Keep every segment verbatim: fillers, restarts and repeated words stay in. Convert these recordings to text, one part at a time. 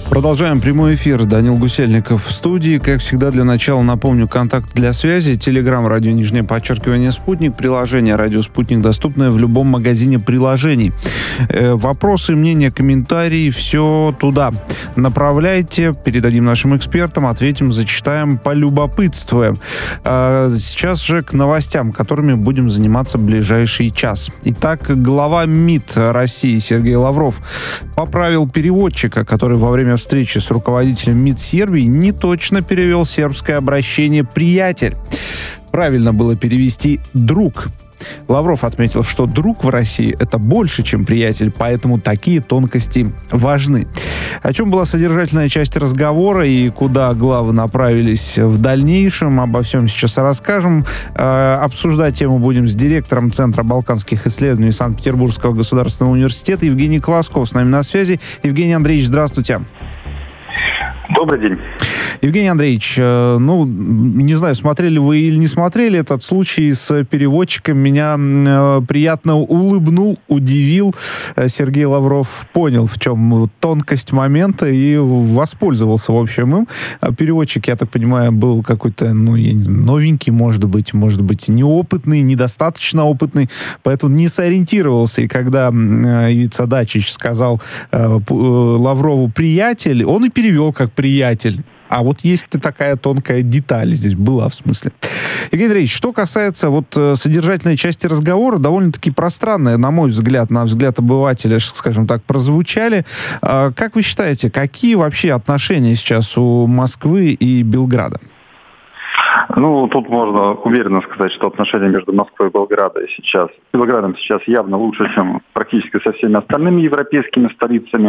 Продолжаем прямой эфир. Данил Гусельников в студии. Как всегда, для начала напомню контакт для связи. Телеграм, радио, нижнее подчеркивание, «Спутник». Приложение «Радио Спутник» доступное в любом магазине приложений. Э, вопросы, мнения, комментарии — все туда. Направляйте, передадим нашим экспертам, ответим, зачитаем, полюбопытствуем. А сейчас же к новостям, которыми будем заниматься в ближайший час. Итак, глава МИД России Сергей Лавров поправил переводчика, который во время встречи с руководителем МИД Сербии неточно перевел сербское обращение «приятель». Правильно было перевести «друг». Лавров отметил, что друг в России — это больше, чем приятель, поэтому такие тонкости важны. О чем была содержательная часть разговора и куда главы направились в дальнейшем, обо всем сейчас расскажем. Э, обсуждать тему будем с директором Центра балканских исследований Санкт-Петербургского государственного университета Евгений Колосков с нами на связи. Евгений Андреевич, здравствуйте. Добрый день. Евгений Андреевич, ну, не знаю, смотрели вы или не смотрели этот случай с переводчиком. Меня приятно улыбнул, удивил. Сергей Лавров понял, в чем тонкость момента и воспользовался, в общем, им. Переводчик, я так понимаю, был какой-то, ну, я не знаю, новенький, может быть, может быть, неопытный, недостаточно опытный, поэтому не сориентировался. И когда Иvica Dačić сказал Лаврову «приятель», он и перевел как «приятель». А вот есть такая тонкая деталь здесь была, в смысле. Евгений Андреевич, что касается вот содержательной части разговора, довольно-таки пространная, на мой взгляд, на взгляд обывателя, скажем так, прозвучали. Как вы считаете, какие вообще отношения сейчас у Москвы и Белграда? Ну, тут можно уверенно сказать, что отношения между Москвой и Белградом сейчас, Белградом сейчас явно лучше, чем практически со всеми остальными европейскими столицами.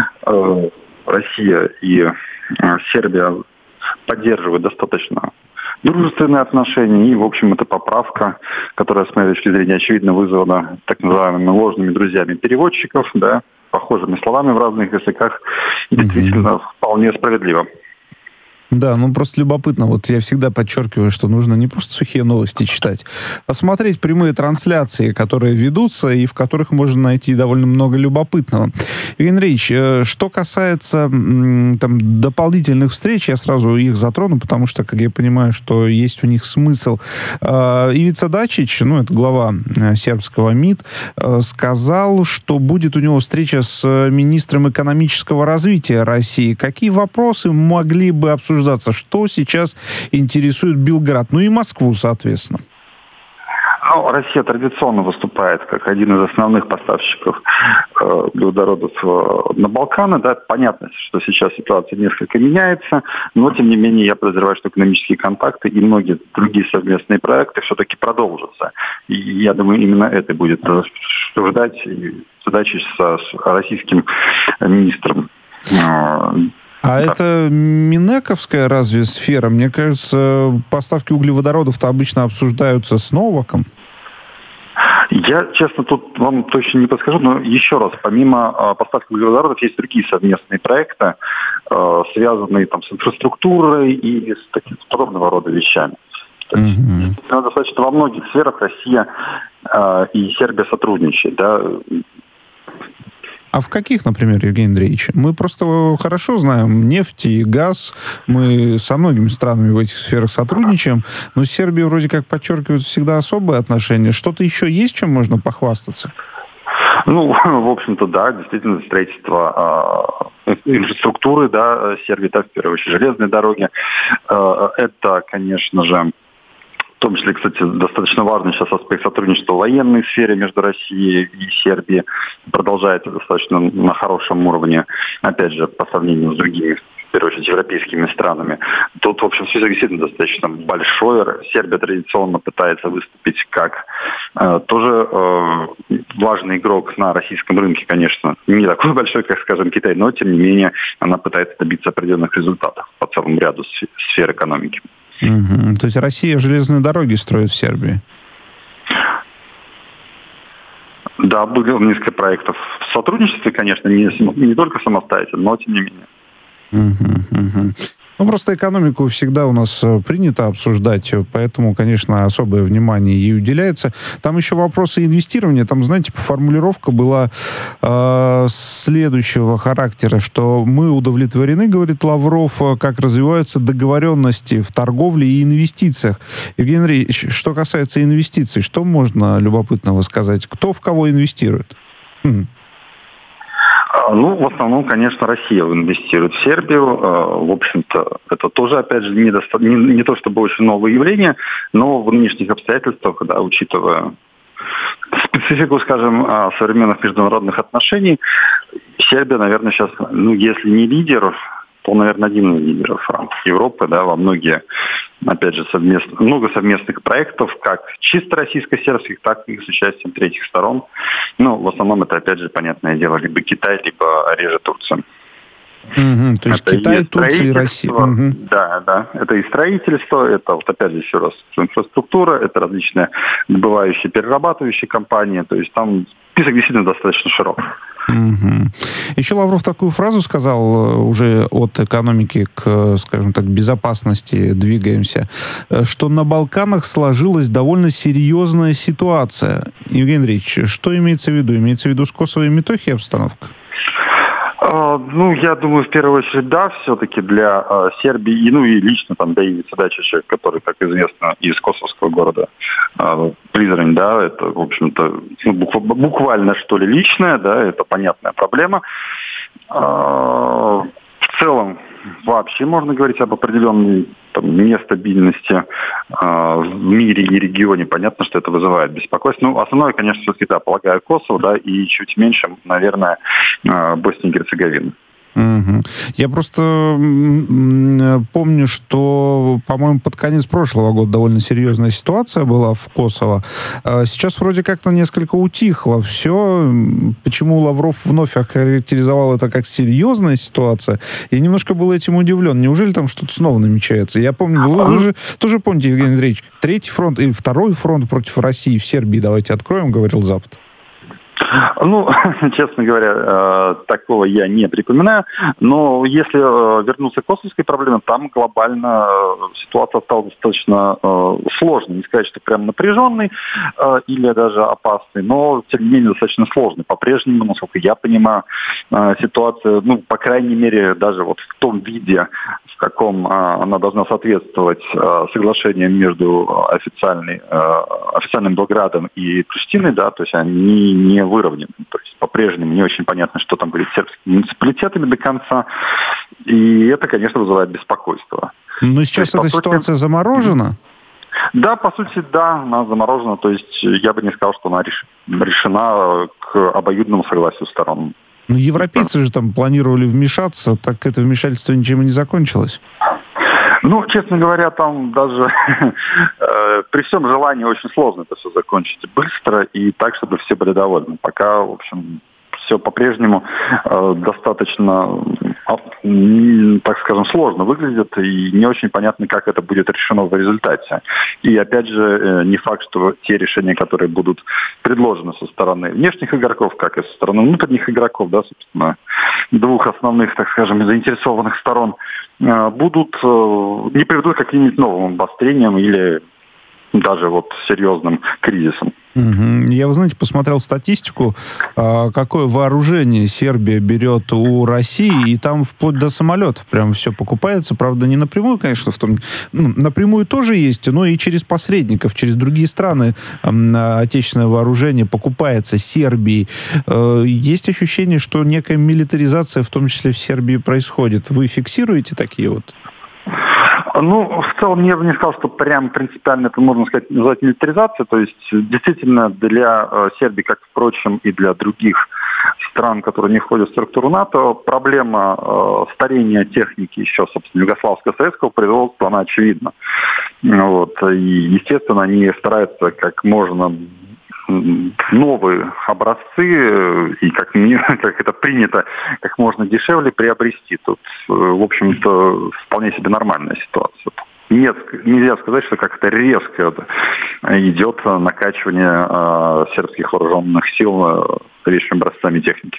Россия и Сербия поддерживают достаточно дружественные отношения. И, в общем, эта поправка, которая, с моей точки зрения, очевидно вызвана так называемыми ложными друзьями переводчиков, да, похожими словами в разных языках, действительно mm-hmm. вполне справедлива. Да, ну просто любопытно. Вот я всегда подчеркиваю, что нужно не просто сухие новости читать, а смотреть прямые трансляции, которые ведутся и в которых можно найти довольно много любопытного. Евгений Андреевич, что касается там дополнительных встреч, я сразу их затрону, потому что, как я понимаю, что есть у них смысл. Ivica Dačić, ну это глава сербского МИД, сказал, что будет у него встреча с министром экономического развития России. Какие вопросы могли бы обсуждать? Что сейчас интересует Белград? Ну и Москву, соответственно. Ну, Россия традиционно выступает как один из основных поставщиков э, углеводородов э, на Балканы. Да, понятно, что сейчас ситуация несколько меняется, но, тем не менее, я подозреваю, что экономические контакты и многие другие совместные проекты все-таки продолжатся. И я думаю, именно это будет обсуждать задачи с, с российским министром. Э, А да. Это минэковская разве сфера? Мне кажется, поставки углеводородов-то обычно обсуждаются с Новаком. Я, честно, тут вам точно не подскажу, но еще раз, помимо э, поставки углеводородов, есть другие совместные проекты, э, связанные там, с инфраструктурой и с таким подобного рода вещами. То есть, mm-hmm. достаточно во многих сферах Россия э, и Сербия сотрудничают, да. А в каких, например, Евгений Андреевич? Мы просто хорошо знаем нефть и газ. Мы со многими странами в этих сферах сотрудничаем. Но с Сербией вроде как подчеркивают всегда особые отношения. Что-то еще есть, чем можно похвастаться? Ну, в общем-то, да, действительно, строительство э, инфраструктуры, да, Сербии, так, в первую очередь, железные дороги. Э, это, конечно же, в том числе, кстати, достаточно важный сейчас аспект сотрудничества в военной сфере между Россией и Сербией. Продолжается достаточно на хорошем уровне, опять же, по сравнению с другими, в первую очередь, европейскими странами. Тут, в общем, список действительно достаточно большой. Сербия традиционно пытается выступить как э, тоже э, важный игрок на российском рынке, конечно, не такой большой, как, скажем, Китай, но, тем не менее, она пытается добиться определенных результатов по целому ряду сфер экономики. Угу. То есть Россия железные дороги строит в Сербии? Да, было несколько проектов в сотрудничестве, конечно, не, не только самостоятельно, но тем не менее. Угу, угу. Ну, просто экономику всегда у нас принято обсуждать, поэтому, конечно, особое внимание ей уделяется. Там еще вопросы инвестирования. Там, знаете, формулировка была э, следующего характера, что мы удовлетворены, говорит Лавров, как развиваются договоренности в торговле и инвестициях. Евгений Андреевич, что касается инвестиций, что можно любопытного сказать? Кто в кого инвестирует? Хм. Ну, в основном, конечно, Россия инвестирует в Сербию. В общем-то, это тоже, опять же, не, доста... не, не то чтобы очень новое явление, но в нынешних обстоятельствах, да, учитывая специфику, скажем, современных международных отношений, Сербия, наверное, сейчас, ну, если не лидер, то, наверное, один из лидеров Европы, да, во многие, опять же, совместно, много совместных проектов, как чисто российско-сербских, так и с участием третьих сторон. Ну, в основном это, опять же, понятное дело, либо Китай, либо реже Турция. Угу, то есть это Китай, и Турция и Россия. Угу. Да, да. Это и строительство, это, вот опять же, еще раз, инфраструктура, это различные добывающие, перерабатывающие компании. То есть там список действительно достаточно широк. Угу. Еще Лавров такую фразу сказал, уже от экономики к, скажем так, безопасности двигаемся, что на Балканах сложилась довольно серьезная ситуация. Евгений Андреевич, что имеется в виду? Имеется в виду с Косово и Метохией обстановка? Ну, я думаю, в первую очередь, да, все-таки для э, Сербии, ну и лично там для Ивицы Дачича, который, как известно, из косовского города э, Призрань, да, это, в общем-то, ну, букв- буквально, что ли, личное, да, это понятная проблема. Э, в целом, вообще можно говорить об определенной там, нестабильности э, в мире и регионе. Понятно, что это вызывает беспокойство. Ну, основное, конечно, все-таки, да, полагаю, Косово, да, и чуть меньше, наверное, э, Босния и Герцеговина. Угу. Я просто помню, что, по-моему, под конец прошлого года довольно серьезная ситуация была в Косово. Сейчас вроде как-то несколько утихло все. Почему Лавров вновь охарактеризовал это как серьезная ситуация? Я немножко был этим удивлен. Неужели там что-то снова намечается? Я помню, вы, вы же тоже помните, Евгений Андреевич, третий фронт и второй фронт против России в Сербии давайте откроем, говорил Запад. Ну, честно говоря, такого я не припоминаю. Но если вернуться к косовской проблеме, там глобально ситуация стала достаточно сложной. Не сказать, что прям напряженной или даже опасной, но, тем не менее, достаточно сложной. По-прежнему, насколько я понимаю, ситуация, ну, по крайней мере, даже вот в том виде, в каком она должна соответствовать соглашениям между официальной, официальным Белградом и Приштиной, да, то есть они не выровнены. То есть по-прежнему не очень понятно, что там будет с сербскими муниципалитетами до конца. И это, конечно, вызывает беспокойство. Но сейчас эта ситуация сути... заморожена? Да, по сути, да, она заморожена. То есть я бы не сказал, что она реш... решена к обоюдному согласию сторон. Ну, европейцы же там планировали вмешаться, так это вмешательство ничем и не закончилось. Ну, честно говоря, там даже э, при всем желании очень сложно это все закончить быстро и так, чтобы все были довольны. Пока, в общем, все по-прежнему э, достаточно, э, так скажем, сложно выглядит и не очень понятно, как это будет решено в результате. И опять же, э, не факт, что те решения, которые будут предложены со стороны внешних игроков, как и со стороны внутренних игроков, да, собственно, двух основных, так скажем, заинтересованных сторон, э, будут, э, не приведут к каким-нибудь новым обострениям или даже вот серьезным кризисом. Угу. Я, вы знаете, посмотрел статистику, какое вооружение Сербия берет у России, и там вплоть до самолетов прям все покупается. Правда, не напрямую, конечно, в том... Ну, напрямую тоже есть, но и через посредников, через другие страны отечественное вооружение покупается Сербией. Есть ощущение, что некая милитаризация, в том числе в Сербии, происходит. Вы фиксируете такие вот? Ну, в целом, я бы не сказал, что прям принципиально это можно сказать, назвать милитаризацией. То есть, действительно, для э, Сербии, как, впрочем, и для других стран, которые не входят в структуру НАТО, проблема э, старения техники еще, собственно, югославского советского производства, она очевидна. Вот. И, естественно, они стараются как можно новые образцы и, как, как это принято, как можно дешевле приобрести. Тут, в общем-то, вполне себе нормальная ситуация. Нет, нельзя сказать, что как-то резко идет накачивание э, сербских вооруженных сил новейшими образцами техники.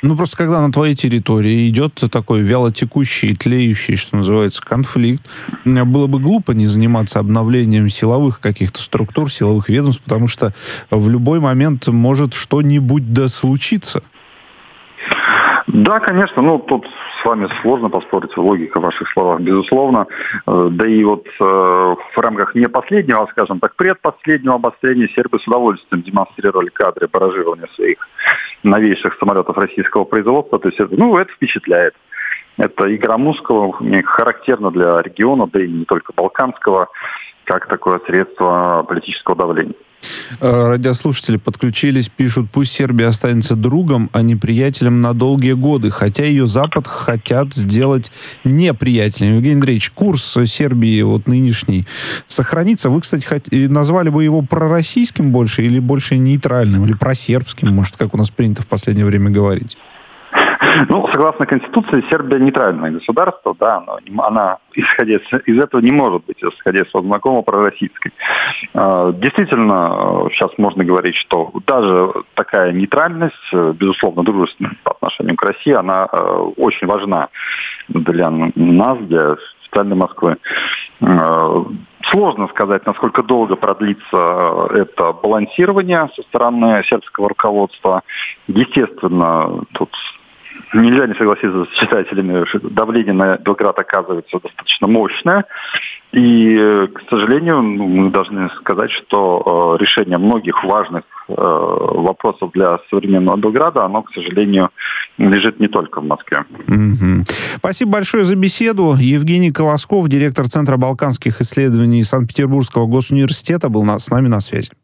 Ну, просто когда на твоей территории идет такой вялотекущий, тлеющий, что называется, конфликт, было бы глупо не заниматься обновлением силовых каких-то структур, силовых ведомств, потому что в любой момент может что-нибудь да случиться. Да, конечно, ну, тут с вами сложно поспорить, логика в ваших словах, безусловно. Да и вот э, в рамках не последнего, а, скажем так, предпоследнего обострения сербы с удовольствием демонстрировали кадры баражирования своих новейших самолетов российского производства. То есть, это, ну, это впечатляет. Это игра мускулов, характерна для региона, да и не только балканского, как такое средство политического давления. Радиослушатели подключились, пишут, пусть Сербия останется другом, а не приятелем на долгие годы, хотя ее Запад хотят сделать неприятелем. Евгений Андреевич, курс Сербии вот нынешний сохранится? Вы, кстати, хот... назвали бы его пророссийским больше или больше нейтральным, или просербским, может, как у нас принято в последнее время говорить? Ну, согласно Конституции, Сербия нейтральное государство, да, но она, исходя из этого, не может быть, исходя из своего знакомого, пророссийской. Действительно, сейчас можно говорить, что даже такая нейтральность, безусловно, дружественная по отношению к России, она очень важна для нас, для центральной Москвы. Сложно сказать, насколько долго продлится это балансирование со стороны сербского руководства. Естественно, тут нельзя не согласиться с читателями, что давление на Белград оказывается достаточно мощное. И, к сожалению, ну, мы должны сказать, что э, решение многих важных э, вопросов для современного Белграда, оно, к сожалению, лежит не только в Москве. Mm-hmm. Спасибо большое за беседу. Евгений Колосков, директор Центра балканских исследований Санкт-Петербургского госуниверситета, был на, с нами на связи.